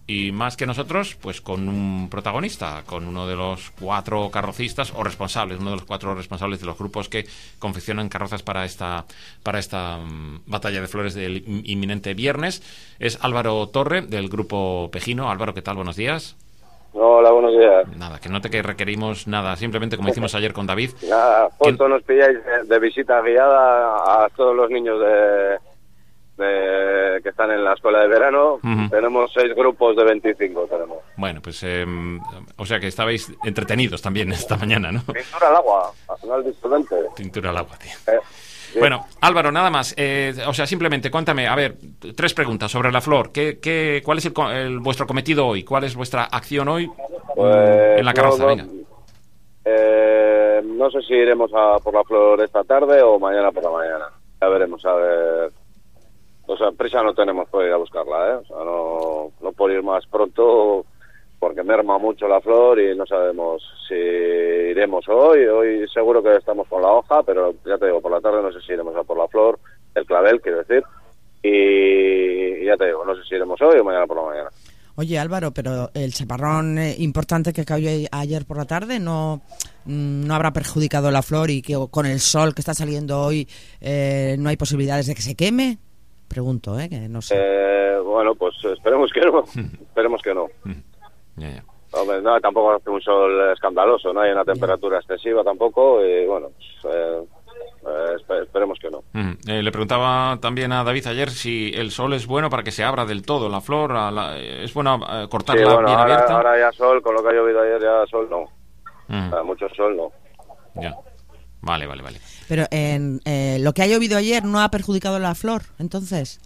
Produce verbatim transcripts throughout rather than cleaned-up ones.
y más que nosotros, pues con un protagonista, con uno de los cuatro carrocistas o responsables, uno de los cuatro responsables de los grupos que confeccionan carrozas para esta para esta um, batalla de flores del inminente viernes. Es Álvaro Torre, del grupo Pejino. Álvaro, ¿qué tal? Buenos días. Hola, buenos días. Nada, que no te que requerimos nada, simplemente como hicimos ayer con David. Nada, justo que... nos pilláis de, de visita guiada a todos los niños de, de que están en la escuela de verano. Uh-huh. Tenemos seis grupos de veinticinco, tenemos. Bueno, pues, eh, o sea que estabais entretenidos también esta mañana, ¿no? Pintura al agua, al final disfrutante. Pintura al agua, tío. Eh. Sí. Bueno, Álvaro, nada más. Eh, o sea, simplemente cuéntame, a ver, tres preguntas sobre la flor. ¿Qué, qué, ¿Cuál es el, el, vuestro cometido hoy? ¿Cuál es vuestra acción hoy pues, en la carroza? No, no, Venga. Eh, no sé si iremos a por la flor esta tarde o mañana por la mañana. Ya veremos, a ver. O sea, prisa no tenemos por ir a buscarla, ¿eh? O sea, no, no por ir más pronto, porque merma mucho la flor y no sabemos si iremos hoy. Hoy seguro que estamos con la hoja, pero ya te digo, por la tarde no sé si iremos a por la flor, el clavel, quiero decir. Y ya te digo, no sé si iremos hoy o mañana por la mañana. Oye, Álvaro, pero el chaparrón eh, importante que cayó ayer por la tarde no, no habrá perjudicado la flor y que con el sol que está saliendo hoy eh, no hay posibilidades de que se queme. Pregunto, ¿eh? Que no sé. Eh, bueno, pues esperemos que no. esperemos que no. Ya, ya. Hombre, no, tampoco hace un sol escandaloso, no hay una temperatura excesiva tampoco, y bueno, pues, eh, eh, esperemos que no. Uh-huh. Eh, le preguntaba también a David ayer si el sol es bueno para que se abra del todo la flor, a la, es bueno eh, cortarla sí, bueno, bien ahora, abierta. Ahora ya sol, con lo que ha llovido ayer ya sol no, uh-huh. o sea, mucho sol no. Ya, vale, vale, vale. Pero en eh, lo que ha llovido ayer no ha perjudicado la flor, entonces.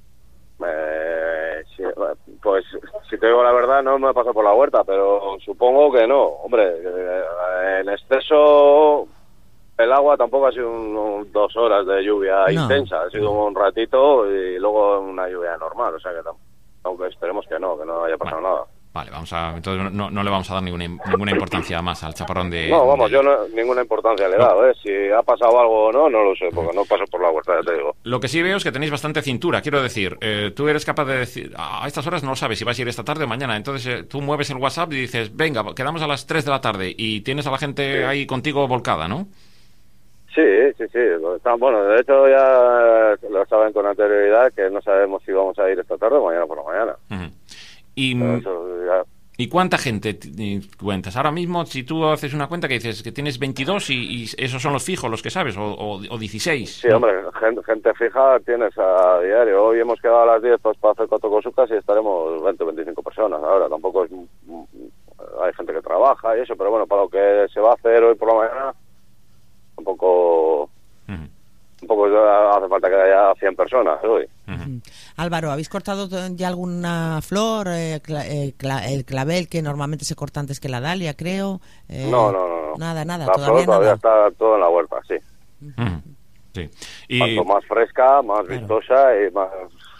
Eh, sí, pues si te digo la verdad no me he pasado por la huerta, pero supongo que no. Hombre, en exceso el agua tampoco ha sido un, un, dos horas de lluvia no. intensa, ha sido un ratito y luego una lluvia normal, o sea que aunque esperemos que no, que no haya pasado vale. nada. Vale, vamos a, entonces no, no le vamos a dar ninguna, ninguna importancia más al chaparrón de... No, vamos, de... yo no, ninguna importancia le he dado, ¿eh? Si ha pasado algo o no, no lo sé, porque no paso por la huerta, ya te digo. Lo que sí veo es que tenéis bastante cintura, quiero decir, eh, tú eres capaz de decir, a estas horas no lo sabes si vas a ir esta tarde o mañana, entonces eh, tú mueves el WhatsApp y dices, venga, quedamos a las tres de la tarde y tienes a la gente sí. ahí contigo volcada, ¿no? Sí, sí, sí, bueno, de hecho ya lo saben con anterioridad que no sabemos si vamos a ir esta tarde o mañana por la mañana. Uh-huh. Y, ya... ¿Y cuánta gente t- cuentas? Ahora mismo, si tú haces una cuenta que dices que tienes veintidós y, y esos son los fijos, los que sabes, o, o, o dieciséis. Sí, ¿no? Hombre, gente, gente fija tienes a diario. Hoy hemos quedado a las diez pues, para hacer cotocosucas y estaremos veinte o veinticinco personas. Ahora tampoco es... Hay gente que trabaja y eso, pero bueno, para lo que se va a hacer hoy por la mañana, tampoco... Uh-huh. Un poco hace falta que haya cien personas hoy. Uh-huh. Álvaro, ¿habéis cortado ya alguna flor? Eh, cla- eh, cla- el clavel, que normalmente se corta antes que la dalia, creo. Eh, no, no, no, no. Nada, nada. La todavía flor todavía nada. está todo en la huerta, sí. Uh-huh. Sí. Y... Cuanto más fresca, más claro. vistosa y más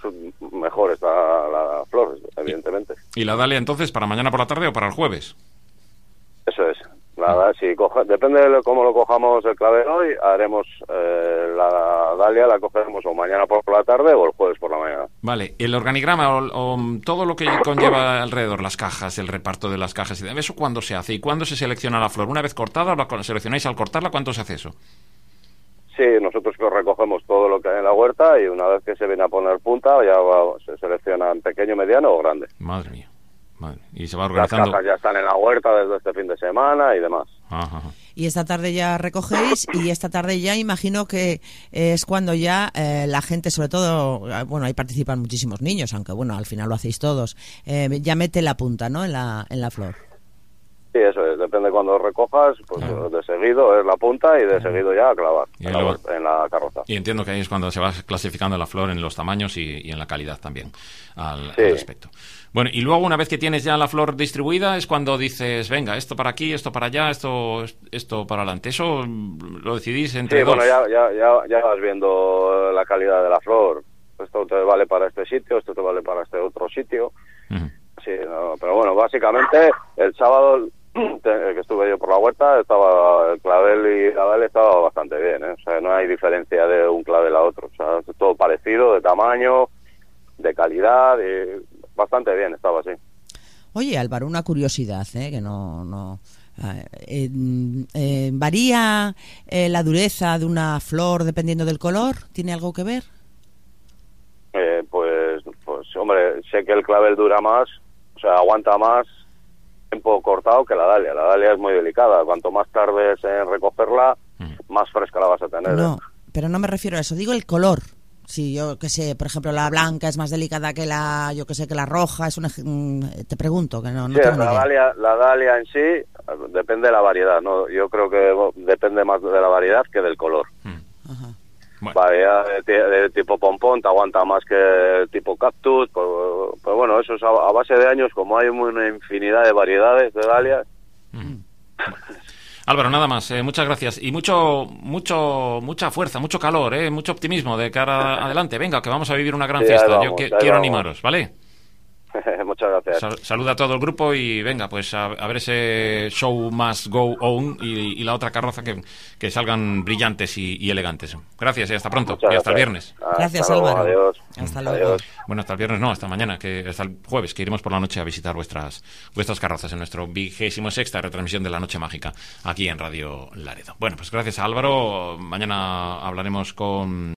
mejor está la flor, evidentemente. ¿Y la dalia entonces para mañana por la tarde o para el jueves? Eso es. La, si coja, depende de cómo lo cojamos el clavel hoy, haremos eh, la dalia, la cogeremos o mañana por la tarde o el jueves por la mañana. Vale, el organigrama o, o todo lo que conlleva alrededor, las cajas, el reparto de las cajas, ¿eso cuándo se hace? ¿Y cuándo se selecciona la flor? ¿Una vez cortada, la seleccionáis al cortarla? ¿Cuánto se hace eso? Sí, nosotros recogemos todo lo que hay en la huerta y una vez que se viene a poner punta ya va, se selecciona en pequeño, mediano o grande. Madre mía. Madre. Y se va organizando. Las cajas ya están en la huerta desde este fin de semana y demás. Ajá, ajá. Y esta tarde ya recogéis y esta tarde ya imagino que es cuando ya eh, la gente, sobre todo, bueno, ahí participan muchísimos niños, aunque bueno, al final lo hacéis todos, eh, ya mete la punta, ¿no?, en la, en la flor. Sí, eso es, depende de cuando recojas, pues claro. de seguido es la punta y de claro. seguido ya a clavar en la, huerta, en la carroza. Y entiendo que ahí es cuando se va clasificando la flor en los tamaños y, y en la calidad también al, sí. al respecto. Bueno, y luego una vez que tienes ya la flor distribuida es cuando dices, venga, esto para aquí, esto para allá, esto esto para adelante. ¿Eso lo decidís entre sí, dos? Sí, bueno, ya, ya, ya, ya vas viendo la calidad de la flor. Esto te vale para este sitio, esto te vale para este otro sitio. Uh-huh. Sí, no, pero bueno, básicamente el sábado que estuve yo por la huerta, estaba el clavel y la dalia estaba bastante bien, ¿eh? O sea, no hay diferencia de un clavel a otro. O sea, es todo parecido, de tamaño, de calidad, y bastante bien estaba, sí. Oye, Álvaro, una curiosidad, ¿eh? Que no... no eh, eh, ¿varía eh, la dureza de una flor dependiendo del color? ¿Tiene algo que ver? Eh, pues, pues, hombre, sé que el clavel dura más, o sea, aguanta más tiempo cortado que la dalia. La dalia es muy delicada. Cuanto más tardes en recogerla, mm. más fresca la vas a tener. No, pero no me refiero a eso. Digo el color. Si yo que sé, por ejemplo, la blanca es más delicada que la, yo que sé, que la roja, es una, te pregunto, que no, no sí, tengo la ni idea. dalia, la dalia en sí depende de la variedad, ¿no? Yo creo que depende más de la variedad que del color. Mm. Ajá. Bueno. Variedad de, de tipo pompón te aguanta más que tipo cactus, pues, pues bueno, eso es a, a base de años, como hay una infinidad de variedades de dalias. Mm. Álvaro, nada más, eh, muchas gracias y mucho, mucho, mucha fuerza, mucho calor, eh, mucho optimismo de cara adelante. Venga, que vamos a vivir una gran sí, fiesta. Vamos, Yo que, quiero vamos. animaros, ¿vale? Muchas gracias. Sal, saluda a todo el grupo y venga, pues a, a ver ese show must go on y, y la otra carroza que, que salgan brillantes y, y elegantes. Gracias y hasta pronto. Muchas y hasta gracias. el viernes. Gracias, hasta luego, Álvaro. Adiós. Hasta luego. Adiós. Bueno, hasta el viernes no, hasta mañana, que hasta el jueves, que iremos por la noche a visitar vuestras vuestras carrozas en nuestro vigésimo sexta retransmisión de La Noche Mágica aquí en Radio Laredo. Bueno, pues gracias a Álvaro. Mañana hablaremos con